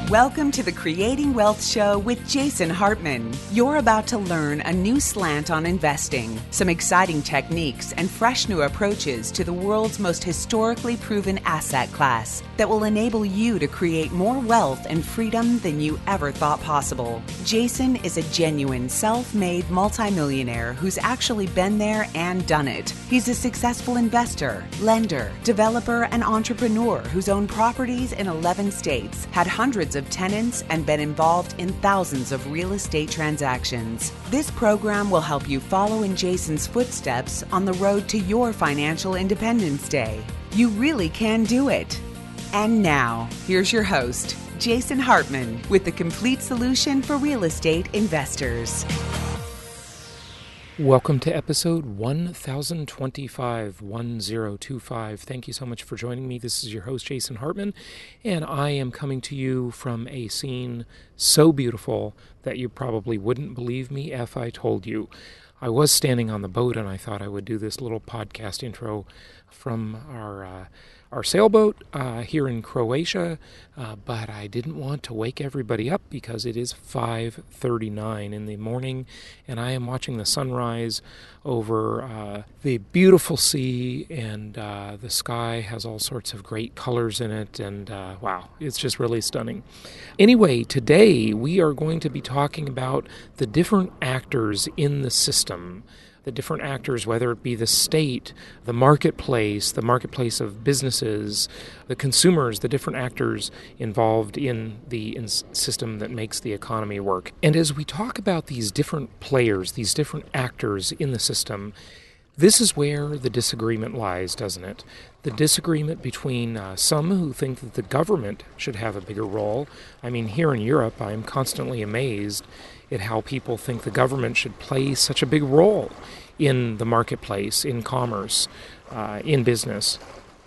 Welcome to the Creating Wealth Show with Jason Hartman. You're about to learn a new slant on investing, some exciting techniques, and fresh new approaches to the world's most historically proven asset class that will enable you to create more wealth and freedom than you ever thought possible. Jason is a genuine self-made multimillionaire who's actually been there and done it. He's a successful investor, lender, developer, and entrepreneur who's owned properties in 11 states, had hundreds of tenants, and been involved in thousands of real estate transactions. This program will help you follow in Jason's footsteps on the road to your financial independence day. You really can do it. And now, here's your host, Jason Hartman, with the complete solution for real estate investors. Welcome to episode 1025. Thank you so much for joining me. This is your host, Jason Hartman, and I am coming to you from a scene so beautiful that you probably wouldn't believe me if I told you. I was standing on the boat, and I thought I would do this little podcast intro from our sailboat here in Croatia, but I didn't want to wake everybody up because it is 5:39 in the morning, and I am watching the sunrise over the beautiful sea, and the sky has all sorts of great colors in it, and wow, it's just really stunning. Anyway, today we are going to be talking about the different actors in the system. The different actors, whether it be the state, the marketplace of businesses, the consumers, the different actors involved in the system that makes the economy work. And as we talk about these different players, these different actors in the system, this is where the disagreement lies, doesn't it? The disagreement between some who think that the government should have a bigger role. I mean, here in Europe, I am constantly amazed at how people think the government should play such a big role in the marketplace, in commerce, in business.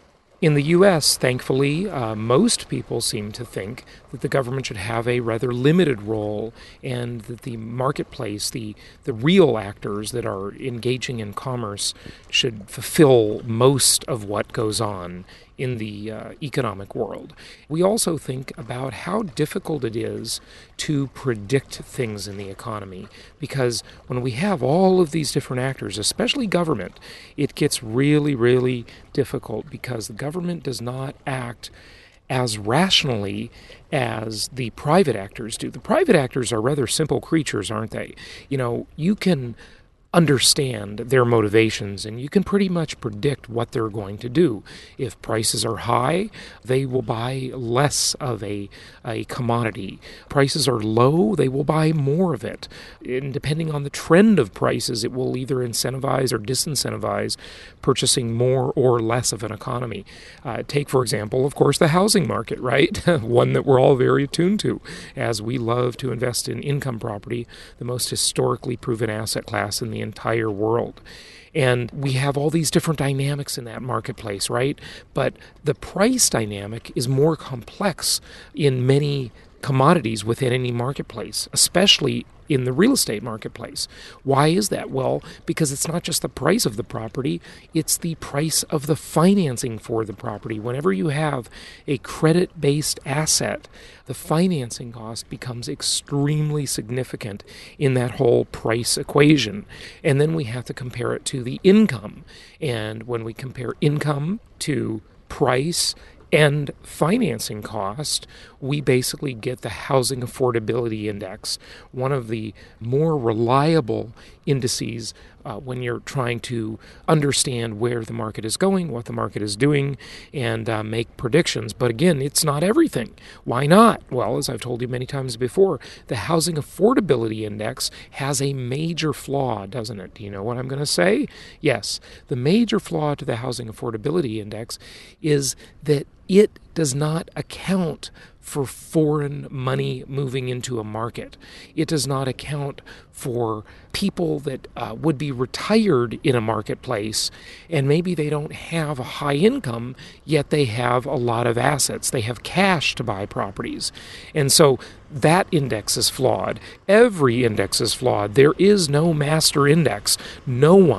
In the U.S., thankfully, most people seem to think that the government should have a rather limited role, and that the marketplace, the real actors that are engaging in commerce, should fulfill most of what goes on in the economic world. We also think about how difficult it is to predict things in the economy, because when we have all of these different actors, especially government, it gets really, really difficult because the government does not act as rationally as the private actors do. The private actors are rather simple creatures, aren't they? You know, you can understand their motivations, and you can pretty much predict what they're going to do. If prices are high, they will buy less of a commodity. Prices are low, they will buy more of it. And depending on the trend of prices, it will either incentivize or disincentivize purchasing more or less of an economy. Take, for example, of course, the housing market, right? One that we're all very attuned to, as we love to invest in income property, the most historically proven asset class in the entire world. And we have all these different dynamics in that marketplace, right? But the price dynamic is more complex in many commodities within any marketplace, especially in the real estate marketplace. Why is that? Well, because it's not just the price of the property, it's the price of the financing for the property. Whenever you have a credit-based asset, the financing cost becomes extremely significant in that whole price equation. And then we have to compare it to the income. And when we compare income to price and financing cost, we basically get the Housing Affordability Index, one of the more reliable indices when you're trying to understand where the market is going, what the market is doing, and make predictions. But again, it's not everything. Why not? Well, as I've told you many times before, the Housing Affordability Index has a major flaw, doesn't it? Do you know what I'm going to say? Yes. The major flaw to the Housing Affordability Index is that it does not account for foreign money moving into a market. It does not account for people that would be retired in a marketplace, and maybe they don't have a high income, yet they have a lot of assets. They have cash to buy properties. And so that index is flawed. Every index is flawed. There is no master index. No one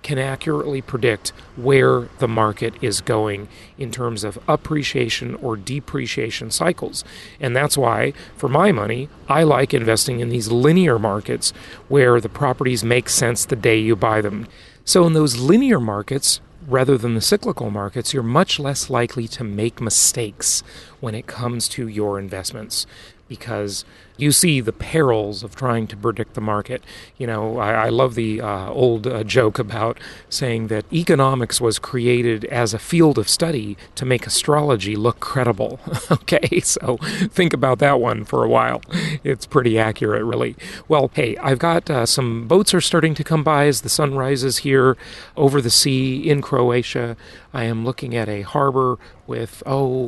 can accurately predict where the market is going in terms of appreciation or depreciation cycles. And that's why, for my money, I like investing in these linear markets where the properties make sense the day you buy them. So in those linear markets, rather than the cyclical markets, you're much less likely to make mistakes when it comes to your investments, because you see the perils of trying to predict the market. You know, I love the old joke about saying that economics was created as a field of study to make astrology look credible. Okay, so think about that one for a while. It's pretty accurate, really. Well, hey, I've got some boats are starting to come by as the sun rises here over the sea in Croatia. I am looking at a harbor with,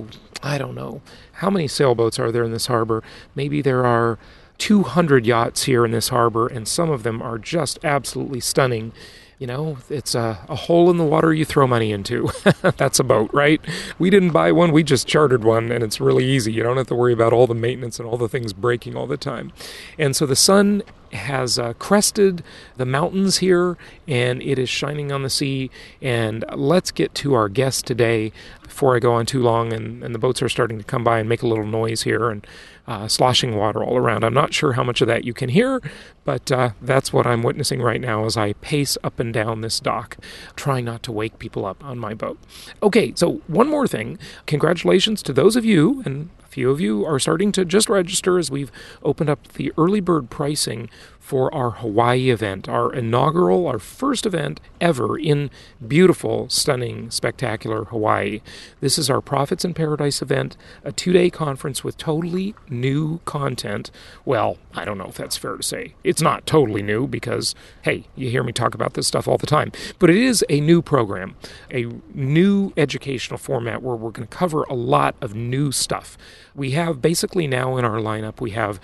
I don't know, how many sailboats are there in this harbor? Maybe there are 200 yachts here in this harbor, and some of them are just absolutely stunning. You know, it's a hole in the water you throw money into. That's a boat, right? We didn't buy one, we just chartered one, and it's really easy. You don't have to worry about all the maintenance and all the things breaking all the time. And so the sun has crested the mountains here, and it is shining on the sea. And let's get to our guest today before I go on too long and the boats are starting to come by and make a little noise here and sloshing water all around. I'm not sure how much of that you can hear, but that's what I'm witnessing right now as I pace up and down this dock, trying not to wake people up on my boat. Okay, so one more thing. Congratulations to those of you, and a few of you are starting to just register as we've opened up the early bird pricing for our Hawaii event, our inaugural, our first event ever in beautiful, stunning, spectacular Hawaii. This is our Profits in Paradise event, a 2-day conference with totally new content. Well, I don't know if that's fair to say. It's not totally new because, hey, you hear me talk about this stuff all the time. But it is a new program, a new educational format where we're going to cover a lot of new stuff. We have basically now in our lineup, we have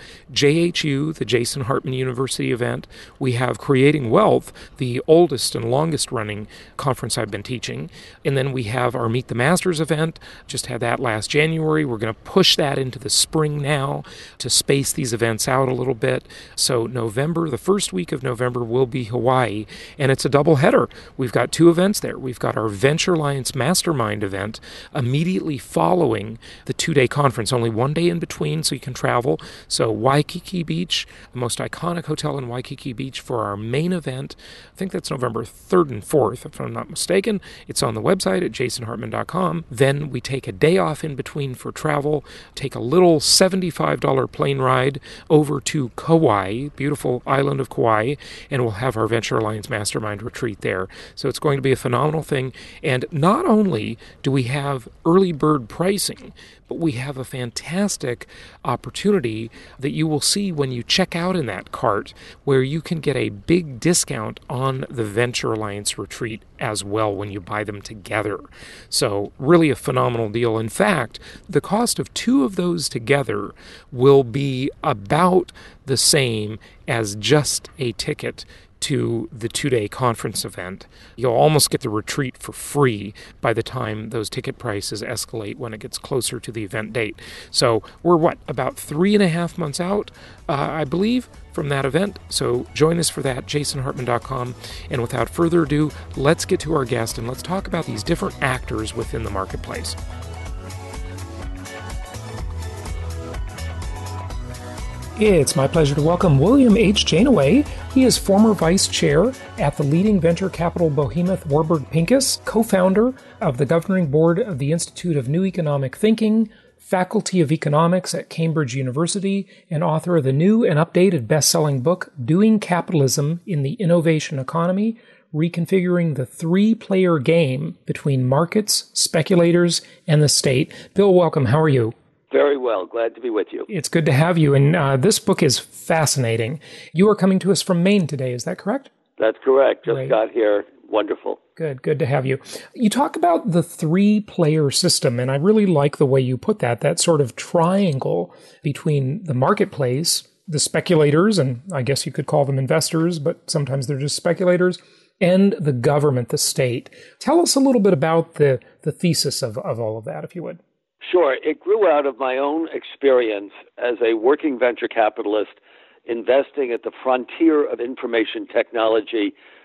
JHU, the Jason Hartman University event. We have Creating Wealth, the oldest and longest running conference I've been teaching. And then we have our Meet the Masters event. Just had that last January. We're going to push that into the spring now to space these events out a little bit. So November, the first week of November will be Hawaii, and it's a double header. We've got 2 events there. We've got our Venture Alliance Mastermind event immediately following the 2-day conference, only 1 day in between so you can travel. So Waikiki Beach, the most iconic hotel in Waikiki Beach for our main event. I think that's November 3rd and 4th, if I'm not mistaken. It's on the website at jasonhartman.com. Then we take a day off in between for travel, take a little $75 plane ride over to Kauai, beautiful island of Kauai, and we'll have our Venture Alliance Mastermind retreat there. So it's going to be a phenomenal thing. And not only do we have early bird pricing, but we have a fantastic opportunity that you will see when you check out in that cart, where you can get a big discount on the Venture Alliance retreat as well when you buy them together. So really a phenomenal deal. In fact, the cost of 2 of those together will be about the same as just a ticket to the 2-day conference event. You'll almost get the retreat for free by the time those ticket prices escalate when it gets closer to the event date. So we're about 3.5 months out, I believe, from that event. So join us for that, jasonhartman.com. And without further ado, let's get to our guest and let's talk about these different actors within the marketplace. It's my pleasure to welcome William H. Janaway. He is former vice chair at the leading venture capital behemoth Warburg Pincus, co-founder of the governing board of the Institute of New Economic Thinking, Faculty of Economics at Cambridge University, and author of the new and updated best-selling book, Doing Capitalism in the Innovation Economy, Reconfiguring the 3-Player Game Between Markets, Speculators, and the State. Bill, welcome. How are you? Very well. Glad to be with you. It's good to have you. And this book is fascinating. You are coming to us from Maine today. Is that correct? That's correct. Just got here. Wonderful. Good to have you. You talk about the 3-player system, and I really like the way you put that sort of triangle between the marketplace, the speculators, and I guess you could call them investors, but sometimes they're just speculators, and the government, the state. Tell us a little bit about the thesis of all of that, if you would. Sure. It grew out of my own experience as a working venture capitalist investing at the frontier of information technology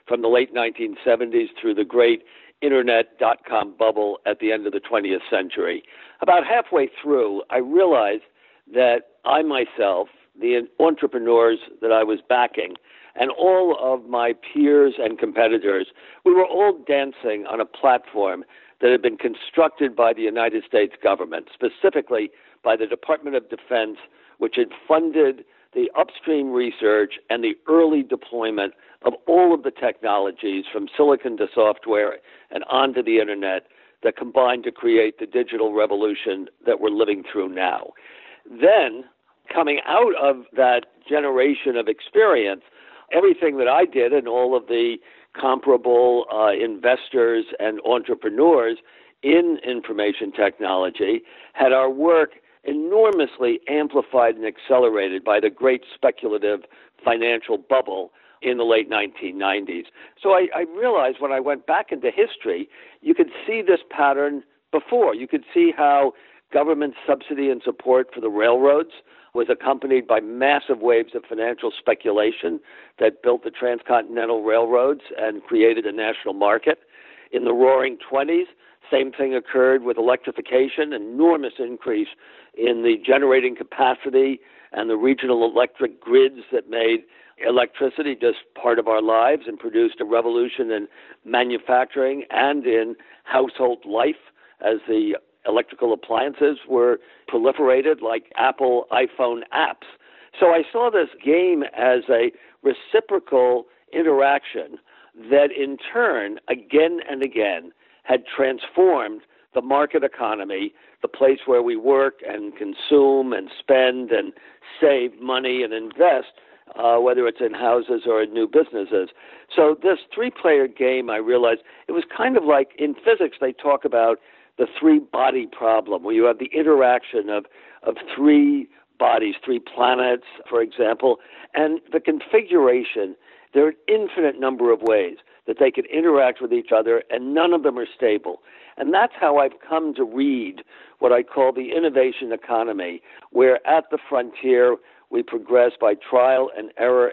from the late 1970s through the great internet.com bubble at the end of the 20th century. About halfway through, I realized that I myself, the entrepreneurs that I was backing, and all of my peers and competitors, we were all dancing on a platform that had been constructed by the United States government, specifically by the Department of Defense, which had funded the upstream research and the early deployment of all of the technologies from silicon to software and onto the internet that combined to create the digital revolution that we're living through now. Then, coming out of that generation of experience, everything that I did and all of the comparable investors and entrepreneurs in information technology had our work enormously amplified and accelerated by the great speculative financial bubble in the late 1990s. So I realized when I went back into history, you could see this pattern before. You could see how government subsidy and support for the railroads was accompanied by massive waves of financial speculation that built the transcontinental railroads and created a national market. In the Roaring '20s, same thing occurred with electrification, enormous increase in the generating capacity and the regional electric grids that made electricity just part of our lives and produced a revolution in manufacturing and in household life as the electrical appliances were proliferated like Apple iPhone apps. So I saw this game as a reciprocal interaction that in turn, again and again, had transformed the market economy, the place where we work and consume and spend and save money and invest, whether it's in houses or in new businesses. So this three-player game, I realized, it was kind of like in physics they talk about the three-body problem, where you have the interaction of three bodies, three planets, for example, and the configuration. There are an infinite number of ways that they could interact with each other, and none of them are stable. And that's how I've come to read what I call the innovation economy, where at the frontier we progress by trial and error,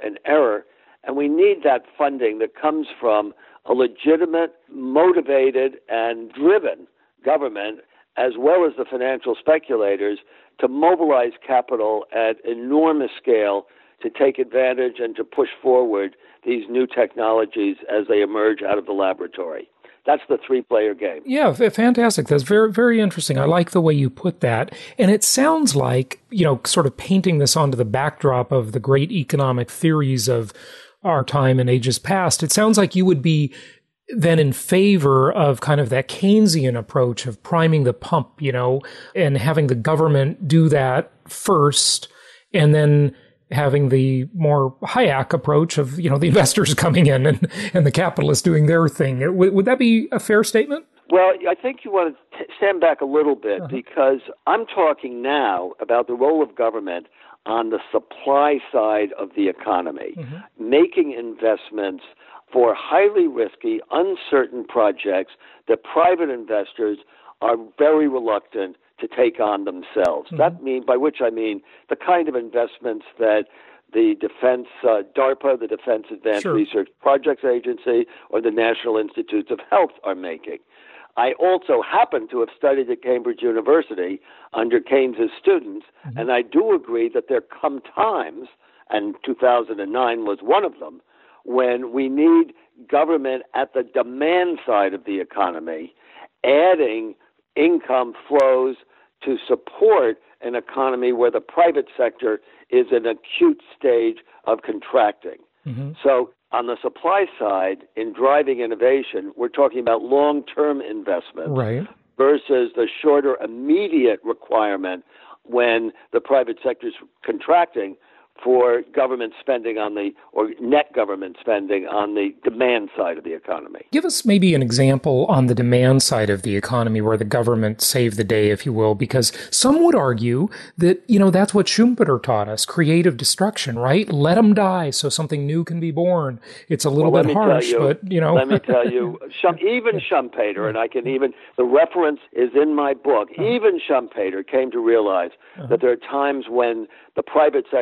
and we need that funding that comes from a legitimate, motivated, and driven government, as well as the financial speculators, to mobilize capital at enormous scale to take advantage and to push forward these new technologies as they emerge out of the laboratory. That's the three-player game. Yeah, fantastic. That's very, very interesting. I like the way you put that. And it sounds like, sort of painting this onto the backdrop of the great economic theories of our time and ages past, it sounds like you would be then in favor of kind of that Keynesian approach of priming the pump, and having the government do that first, and then having the more Hayek approach of, the investors coming in and the capitalists doing their thing. Would that be a fair statement? Well, I think you want to stand back a little bit because I'm talking now about the role of government on the supply side of the economy, making investments for highly risky, uncertain projects that private investors are very reluctant to take on themselves. By which I mean the kind of investments that the Defense, DARPA, the Defense Advanced Research Projects Agency, or the National Institutes of Health are making. I also happen to have studied at Cambridge University under Keynes's students, and I do agree that there come times, and 2009 was one of them, when we need government at the demand side of the economy, adding income flows to support an economy where the private sector is in an acute stage of contracting. So on the supply side, in driving innovation, we're talking about long-term investment versus the shorter immediate requirement when the private sector is contracting for government spending or net government spending on the demand side of the economy. Give us maybe an example on the demand side of the economy where the government saved the day, if you will, because some would argue that, that's what Schumpeter taught us, creative destruction, right? Let them die so something new can be born. It's a little bit harsh, but, Let me tell you, even Schumpeter, and the reference is in my book, even Schumpeter came to realize that there are times when the private sector is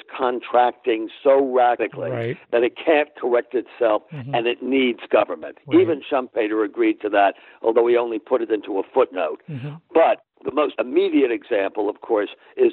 contracting so rapidly that it can't correct itself and it needs government. Even Schumpeter agreed to that, although he only put it into a footnote. But the most immediate example, of course, is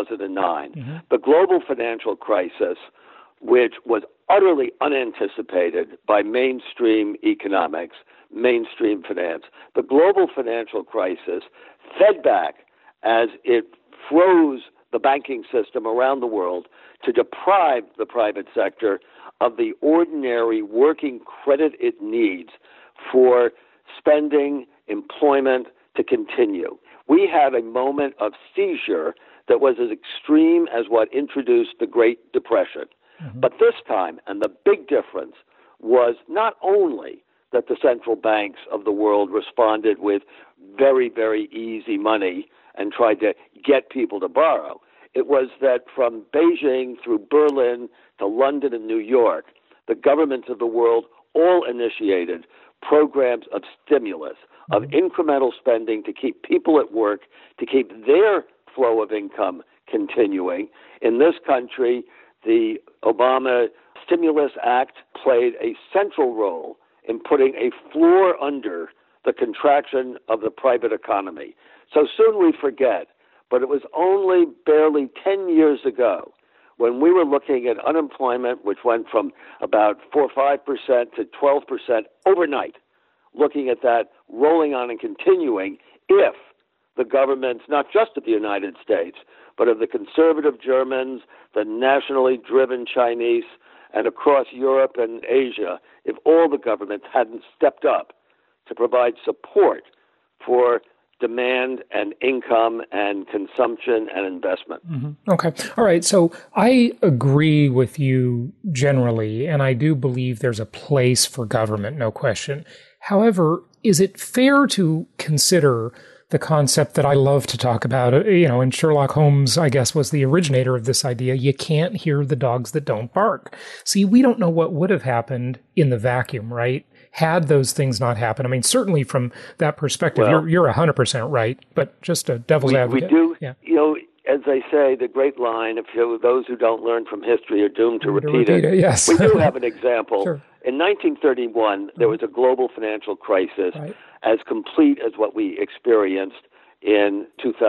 2009, the global financial crisis, which was utterly unanticipated by mainstream economics, mainstream finance. The global financial crisis fed back as it froze the banking system around the world to deprive the private sector of the ordinary working credit it needs for spending, employment to continue. We had a moment of seizure that was as extreme as what introduced the Great Depression. But this time, and the big difference, was not only that the central banks of the world responded with very, very easy money and tried to get people to borrow. It was that from Beijing through Berlin to London and New York, the governments of the world all initiated programs of stimulus, of incremental spending to keep people at work, to keep their flow of income continuing. In this country, the Obama Stimulus Act played a central role in putting a floor under the contraction of the private economy. So soon we forget, but it was only barely 10 years ago when we were looking at unemployment, which went from about 4 or 5% to 12% overnight, looking at that rolling on and continuing if the governments, not just of the United States, but of the conservative Germans, the nationally driven Chinese, and across Europe and Asia, if all the governments hadn't stepped up to provide support for demand and income and consumption and investment. Okay. All right. So I agree with you generally, and I do believe there's a place for government, no question. However, is it fair to consider the concept that I love to talk about, and Sherlock Holmes, I guess, was the originator of this idea, you can't hear the dogs that don't bark. See, we don't know what would have happened in the vacuum, right? Had those things not happened. I mean, certainly from that perspective, you're 100% right, but just a devil's advocate. We do, as they say, the great line, those who don't learn from history are doomed to repeat it. Yes. We do have an example. Sure. In 1931, there was a global financial crisis as complete as what we experienced in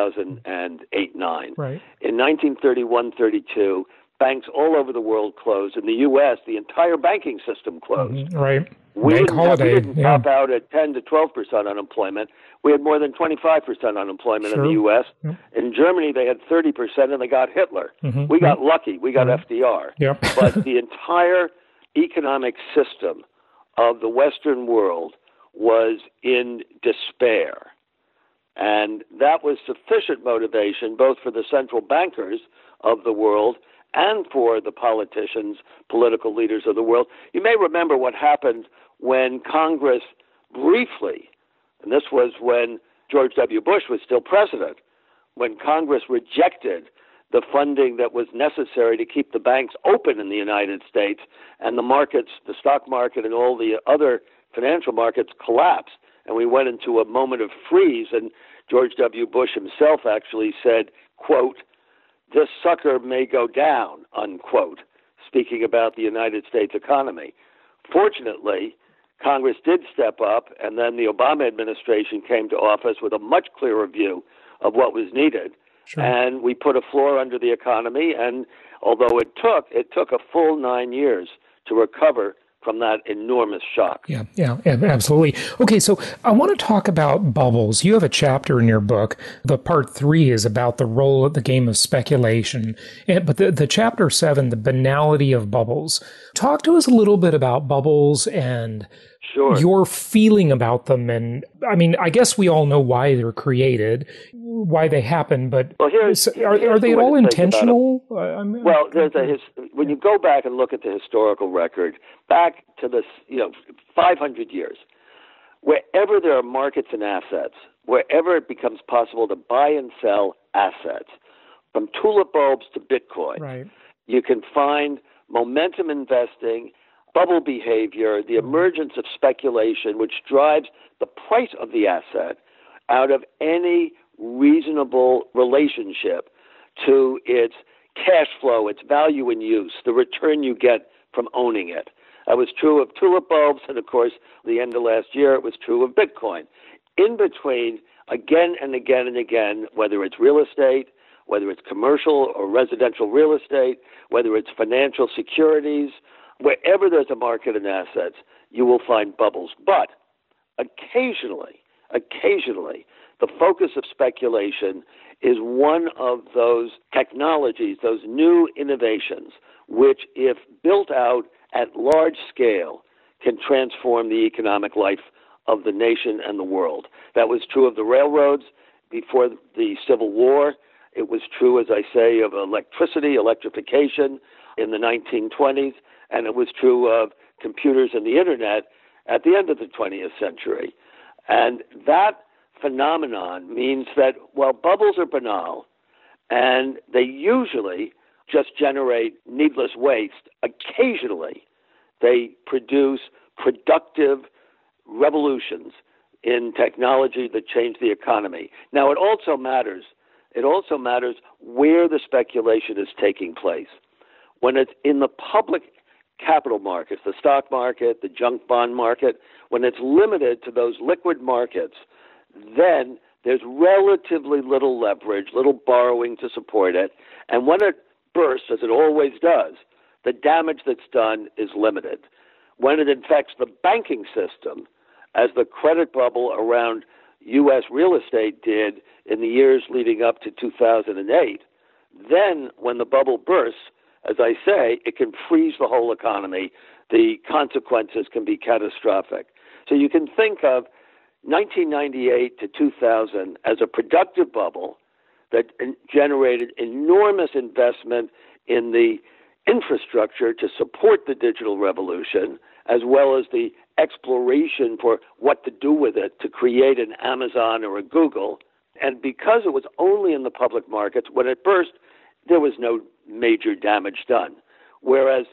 2008-9. Right. In 1931-32, banks all over the world closed. In the U.S., the entire banking system closed. Right. We didn't top out at 10 to 12% unemployment. We had more than 25% unemployment in the U.S. In Germany, they had 30%, and they got Hitler. We got lucky. We got FDR. But the entire economic system of the Western world was in despair. And that was sufficient motivation both for the central bankers of the world and for the politicians, political leaders of the world. You may remember what happened when Congress briefly, and this was when George W. Bush was still president, when Congress rejected the funding that was necessary to keep the banks open in the United States, and the markets, the stock market and all the other financial markets collapsed, and we went into a moment of freeze, and George W. Bush himself actually said, quote, "This sucker may go down," unquote, speaking about the United States economy. Fortunately, Congress did step up, and then the Obama administration came to office with a much clearer view of what was needed. Sure. And we put a floor under the economy, and although it took a full 9 years to recover from that enormous shock. Yeah, absolutely. Okay, so I want to talk about bubbles. You have a chapter in your book. The part 3 is about the role of the game of speculation. But the chapter 7, the banality of bubbles. Talk to us a little bit about bubbles and your feeling about them. And I mean, I guess we all know why they're created, why they happen, but are they at all intentional? When you go back and look at the historical record, back to this, 500 years, wherever there are markets and assets, wherever it becomes possible to buy and sell assets, from tulip bulbs to Bitcoin, you can find momentum investing, bubble behavior, the emergence of speculation, which drives the price of the asset out of any reasonable relationship to its cash flow, its value in use, the return you get from owning it. That was true of tulip bulbs, and of course, the end of last year, it was true of Bitcoin. In between, again and again and again, whether it's real estate, whether it's commercial or residential real estate, whether it's financial securities, wherever there's a market in assets, you will find bubbles. But occasionally, the focus of speculation is one of those technologies, those new innovations, which, if built out at large scale, can transform the economic life of the nation and the world. That was true of the railroads before the Civil War. It was true, as I say, of electrification in the 1920s, and it was true of computers and the internet at the end of the 20th century. And that phenomenon means that while bubbles are banal, and they usually just generate needless waste, occasionally they produce productive revolutions in technology that change the economy. Now, it also matters where the speculation is taking place. When it's in the public capital markets, the stock market, the junk bond market, when it's limited to those liquid markets, then there's relatively little leverage, little borrowing to support it. And when it bursts, as it always does, the damage that's done is limited. When it infects the banking system, as the credit bubble around U.S. real estate did in the years leading up to 2008, then when the bubble bursts, as I say, it can freeze the whole economy. The consequences can be catastrophic. So you can think of 1998 to 2000 as a productive bubble that generated enormous investment in the infrastructure to support the digital revolution, as well as the exploration for what to do with it to create an Amazon or a Google. And because it was only in the public markets, when it burst, there was no major damage done. Whereas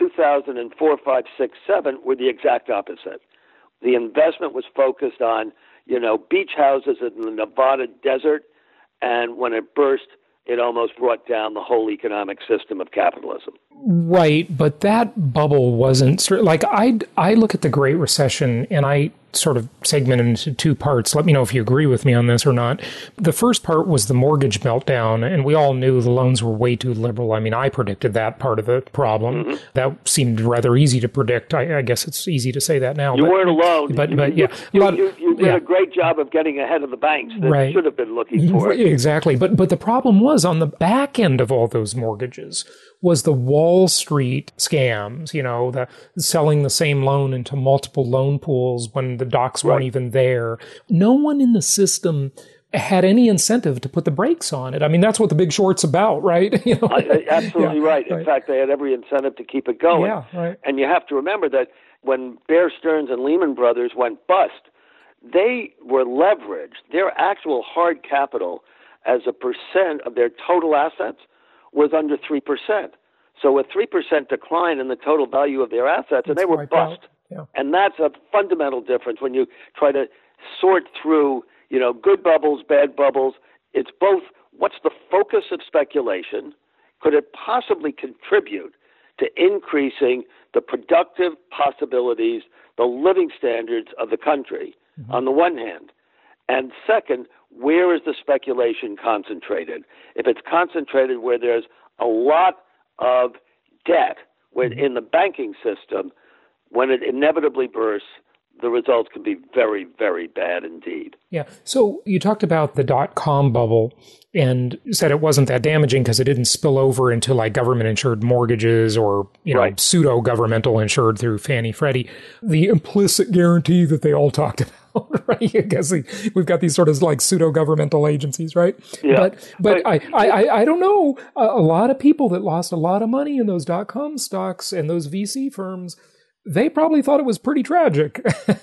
2004, 5, 6, 7 were the exact opposite. The investment was focused on, beach houses in the Nevada desert, and when it burst, it almost brought down the whole economic system of capitalism. Right, but that bubble wasn't like I look at the Great Recession and I sort of segment it into two parts. Let me know if you agree with me on this or not. The first part was the mortgage meltdown, and we all knew the loans were way too liberal. I mean, I predicted that part of the problem. Mm-hmm. That seemed rather easy to predict. I guess it's easy to say that now. You weren't alone. But you did a great job of getting ahead of the banks that should have been looking for it. Exactly. But the problem was on the back end of all those mortgages was the Wall Street scams, the selling the same loan into multiple loan pools when the docs weren't even there. No one in the system had any incentive to put the brakes on it. I mean, that's what the Big Short's about, right? Absolutely right. In fact, they had every incentive to keep it going. Yeah, right. And you have to remember that when Bear Stearns and Lehman Brothers went bust, they were leveraged. Their actual hard capital as a percent of their total assets was under 3%. So a 3% decline in the total value of their assets, and they were bust. Yeah. And that's a fundamental difference when you try to sort through, good bubbles, bad bubbles. It's both what's the focus of speculation? Could it possibly contribute to increasing the productive possibilities, the living standards of the country, on the one hand? And second, where is the speculation concentrated? If it's concentrated where there's a lot of debt in the banking system, when it inevitably bursts, the results can be very, very bad indeed. Yeah. So you talked about the dot-com bubble and said it wasn't that damaging because it didn't spill over into like government-insured mortgages or, pseudo-governmental insured through Fannie Freddie. The implicit guarantee that they all talked about, right? I guess we've got these sort of like pseudo-governmental agencies, right? Yeah. But I don't know. A lot of people that lost a lot of money in those dot-com stocks and those VC firms, they probably thought it was pretty tragic.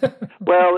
Well,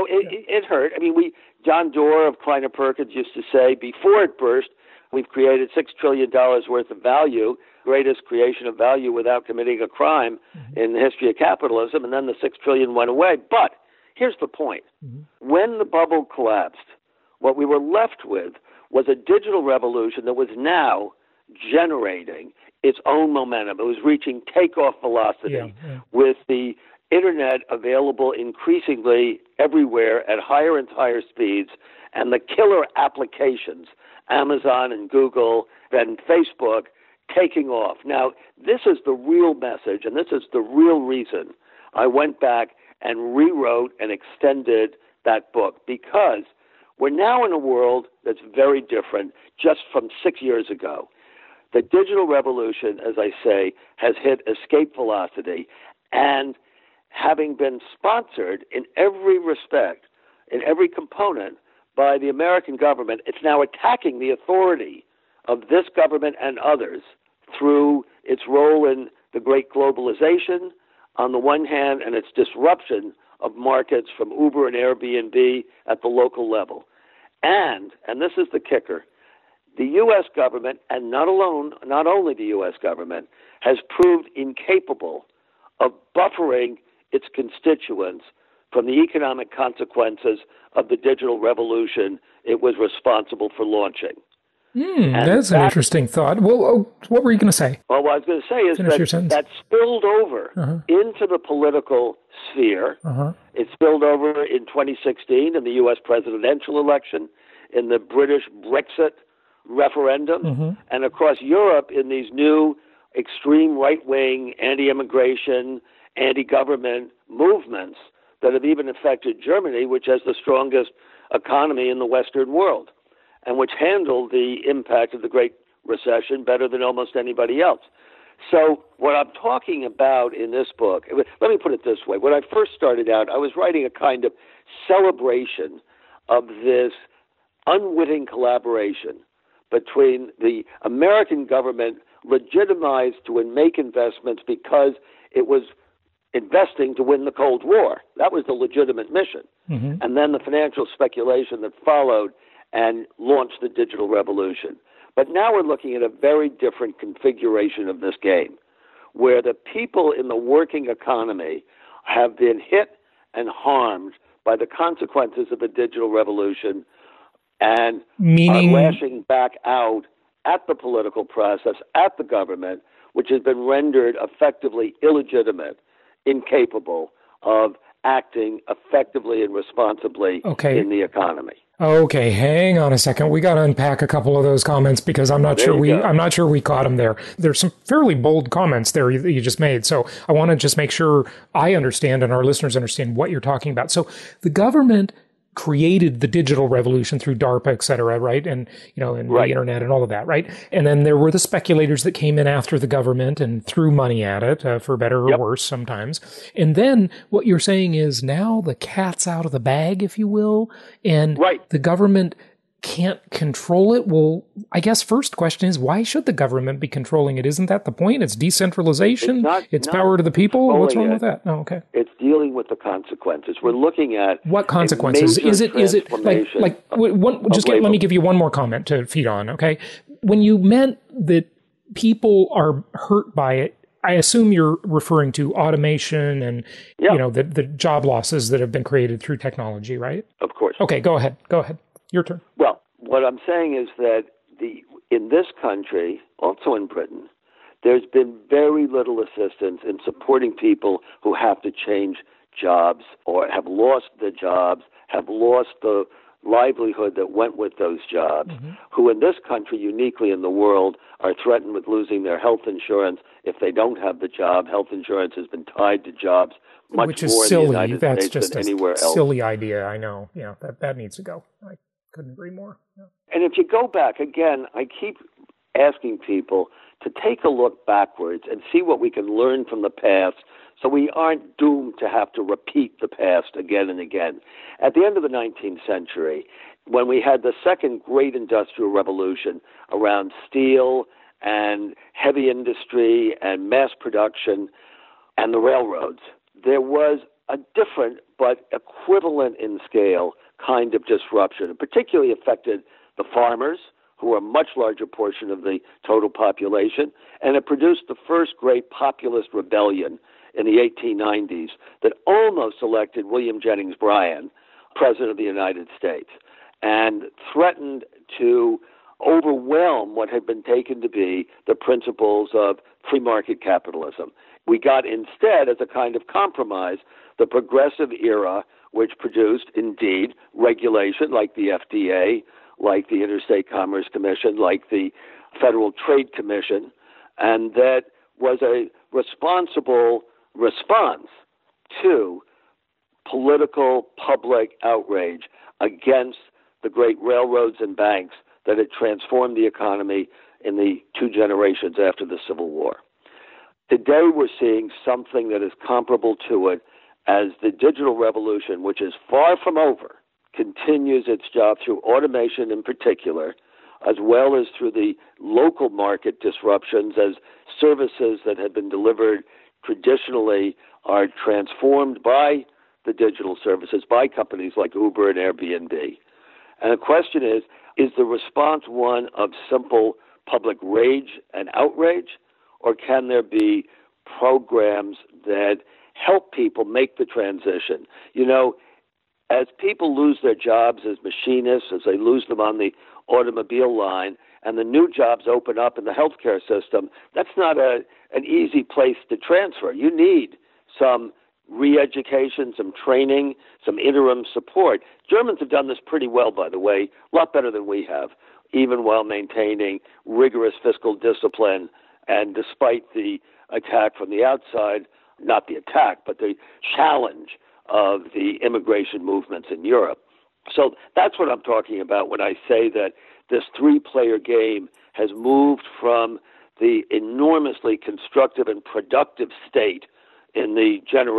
it hurt. I mean, John Doerr of Kleiner Perkins used to say, before it burst, we've created $6 trillion worth of value, greatest creation of value without committing a crime in the history of capitalism, and then the $6 trillion went away. But here's the point. When the bubble collapsed, what we were left with was a digital revolution that was now generating its own momentum. It was reaching takeoff velocity with the internet available increasingly everywhere at higher and higher speeds, and the killer applications, Amazon and Google and Facebook, taking off. Now, this is the real message, and this is the real reason I went back and rewrote and extended that book, because we're now in a world that's very different just from 6 years ago. The digital revolution, as I say, has hit escape velocity, and having been sponsored in every respect, in every component, by the American government, it's now attacking the authority of this government and others through its role in the great globalization on the one hand, and its disruption of markets from Uber and Airbnb at the local level. And this is the kicker, the U.S. government, and not only the U.S. government, has proved incapable of buffering its constituents from the economic consequences of the digital revolution it was responsible for launching. That's an interesting thought. Well, what were you going to say? Well, what I was going to say is that spilled over into the political sphere. It spilled over in 2016 in the U.S. presidential election, in the British Brexit referendum, and across Europe in these new extreme right-wing, anti-immigration, anti-government movements that have even affected Germany, which has the strongest economy in the Western world, and which handled the impact of the Great Recession better than almost anybody else. So what I'm talking about in this book, let me put it this way. When I first started out, I was writing a kind of celebration of this unwitting collaboration between the American government legitimized to make investments because it was investing to win the Cold War. That was the legitimate mission. And then the financial speculation that followed and launched the digital revolution. But now we're looking at a very different configuration of this game, where the people in the working economy have been hit and harmed by the consequences of the digital revolution and are lashing back out at the political process, at the government, which has been rendered effectively illegitimate, incapable of acting effectively and responsibly in the economy. Okay, hang on a second. We got to unpack a couple of those comments because I'm not sure we caught them there. There's some fairly bold comments there that you just made. So I want to just make sure I understand and our listeners understand what you're talking about. So the government created the digital revolution through DARPA, et cetera, right? And, the internet and all of that, right? And then there were the speculators that came in after the government and threw money at it, for better or worse sometimes. And then what you're saying is now the cat's out of the bag, if you will, and the government can't control it. Well, I guess first question is, why should the government be controlling it? Isn't that the point? It's decentralization. It's power to the people. What's wrong with that? Oh, okay. It's dealing with the consequences. We're looking at what consequences? Is it like let me give you one more comment to feed on. Okay. When you meant that people are hurt by it, I assume you're referring to automation and the job losses that have been created through technology, right? Of course. Okay, go ahead. Your turn. Well, what I'm saying is that in this country, also in Britain, there's been very little assistance in supporting people who have to change jobs or have lost the jobs, have lost the livelihood that went with those jobs, who in this country, uniquely in the world, are threatened with losing their health insurance. If they don't have the job, health insurance has been tied to jobs much Which is more silly. in the United That's States just than a anywhere else. Silly idea, I know. Yeah, that needs to go. I couldn't agree more. Yeah. And if you go back, again, I keep asking people to take a look backwards and see what we can learn from the past so we aren't doomed to have to repeat the past again and again. At the end of the 19th century, when we had the second great industrial revolution around steel and heavy industry and mass production and the railroads, there was a different but equivalent in scale kind of disruption. It particularly affected the farmers, who are a much larger portion of the total population, and it produced the first great populist rebellion in the 1890s that almost elected William Jennings Bryan president of the United States and threatened to overwhelm what had been taken to be the principles of free market capitalism. We got instead, as a kind of compromise, the progressive era, which produced, indeed, regulation like the FDA, like the Interstate Commerce Commission, like the Federal Trade Commission, and that was a responsible response to political public outrage against the great railroads and banks that had transformed the economy in the 2 generations after the Civil War. Today we're seeing something that is comparable to it as the digital revolution, which is far from over, continues its job through automation in particular, as well as through the local market disruptions as services that had been delivered traditionally are transformed by the digital services, by companies like Uber and Airbnb. And the question is the response one of simple public rage and outrage, or can there be programs that help people make the transition? You know, as people lose their jobs as machinists, as they lose them on the automobile line, and the new jobs open up in the healthcare system, that's not an easy place to transfer. You need some re-education, some training, some interim support. Germans have done this pretty well, by the way, a lot better than we have, even while maintaining rigorous fiscal discipline. And despite the attack from the outside, not the attack, but the challenge of the immigration movements in Europe. So that's what I'm talking about when I say that this 3-player game has moved from the enormously constructive and productive state in the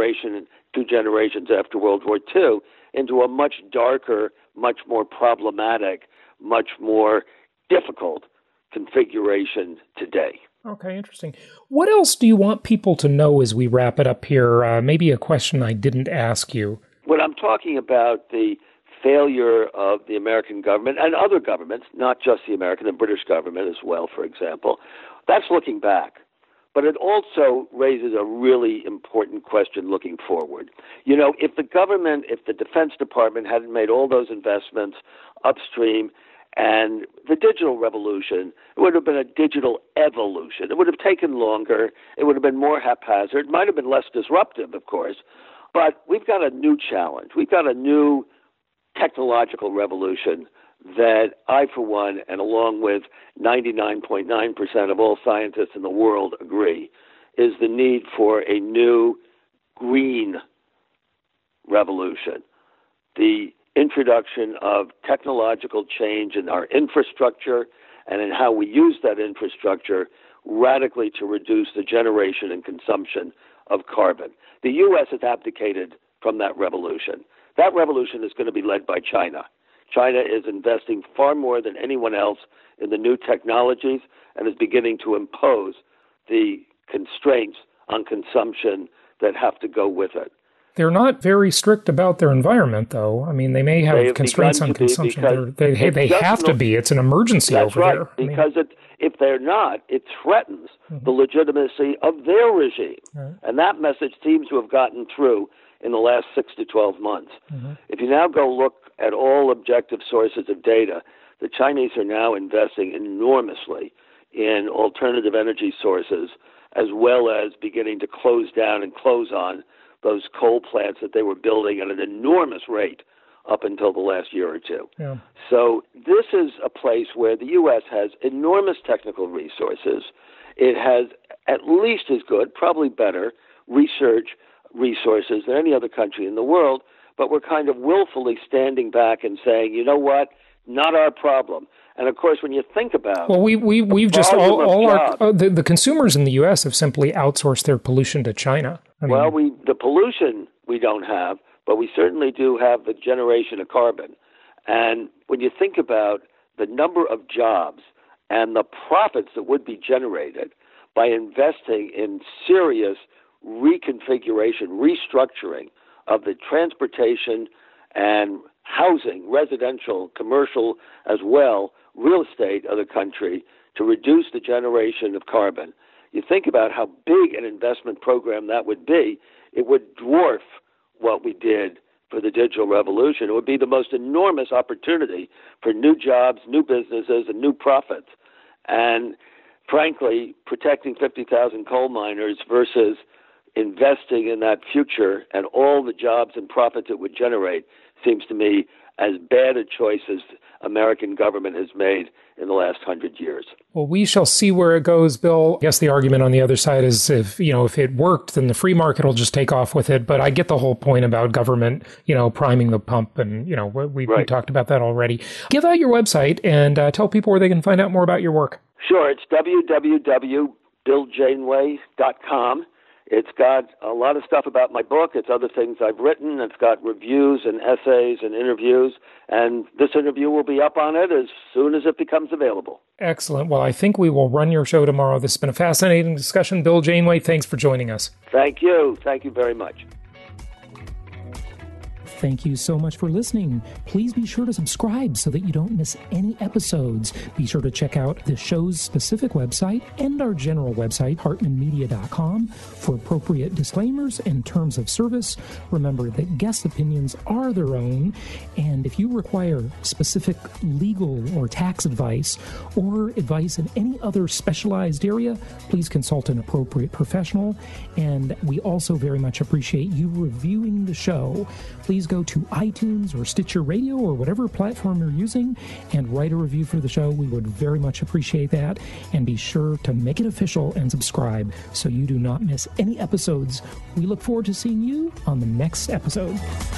2 generations after World War II into a much darker, much more problematic, much more difficult configuration today. Okay, interesting. What else do you want people to know as we wrap it up here? Maybe a question I didn't ask you. When I'm talking about the failure of the American government and other governments, not just the American, the British government as well, for example, that's looking back. But it also raises a really important question looking forward. You know, if the government, if the Defense Department hadn't made all those investments upstream and the digital revolution, it would have been a digital evolution. It would have taken longer. It would have been more haphazard. It might have been less disruptive, of course. But we've got a new challenge. We've got a new technological revolution that I, for one, and along with 99.9% of all scientists in the world agree, is the need for a new green revolution. The introduction of technological change in our infrastructure and in how we use that infrastructure radically to reduce the generation and consumption of carbon. The U.S. has abdicated from that revolution. That revolution is going to be led by China. China is investing far more than anyone else in the new technologies and is beginning to impose the constraints on consumption that have to go with it. They're not very strict about their environment, though. I mean, they may have constraints on consumption. They have to be. It's an emergency over there. That's right, because if they're not, it threatens the legitimacy of their regime. Right. And that message seems to have gotten through in the last 6 to 12 months. If you now go look at all objective sources of data, the Chinese are now investing enormously in alternative energy sources, as well as beginning to close down and close on those coal plants that they were building at an enormous rate up until the last year or two. Yeah. So this is a place where the U.S. has enormous technical resources. It has at least as good, probably better, research resources than any other country in the world, but we're kind of willfully standing back and saying, you know what, not our problem. And of course, when you think about we've just all our the consumers in the U.S. have simply outsourced their pollution to China. The pollution we don't have, but we certainly do have the generation of carbon. And when you think about the number of jobs and the profits that would be generated by investing in serious reconfiguration, restructuring of the transportation and housing, residential, commercial as well, real estate of the country to reduce the generation of carbon. You think about how big an investment program that would be, it would dwarf what we did for the digital revolution. It would be the most enormous opportunity for new jobs, new businesses, and new profits. And frankly, protecting 50,000 coal miners versus investing in that future and all the jobs and profits it would generate seems to me as bad a choice as American government has made in the last 100 years. Well, we shall see where it goes, Bill. I guess the argument on the other side is if it worked, then the free market will just take off with it. But I get the whole point about government, priming the pump. And, we talked about that already. Give out your website and tell people where they can find out more about your work. Sure. It's www.billjaneway.com. It's got a lot of stuff about my book. It's other things I've written. It's got reviews and essays and interviews. And this interview will be up on it as soon as it becomes available. Excellent. Well, I think we will run your show tomorrow. This has been a fascinating discussion. Bill Janeway, thanks for joining us. Thank you. Thank you very much. Thank you so much for listening. Please be sure to subscribe so that you don't miss any episodes. Be sure to check out the show's specific website and our general website, hartmanmedia.com, for appropriate disclaimers and terms of service. Remember that guest opinions are their own, and if you require specific legal or tax advice or advice in any other specialized area, please consult an appropriate professional. And we also very much appreciate you reviewing the show. Please go to iTunes or Stitcher Radio or whatever platform you're using and write a review for the show. We would very much appreciate that. And be sure to make it official and subscribe so you do not miss any episodes. We look forward to seeing you on the next episode.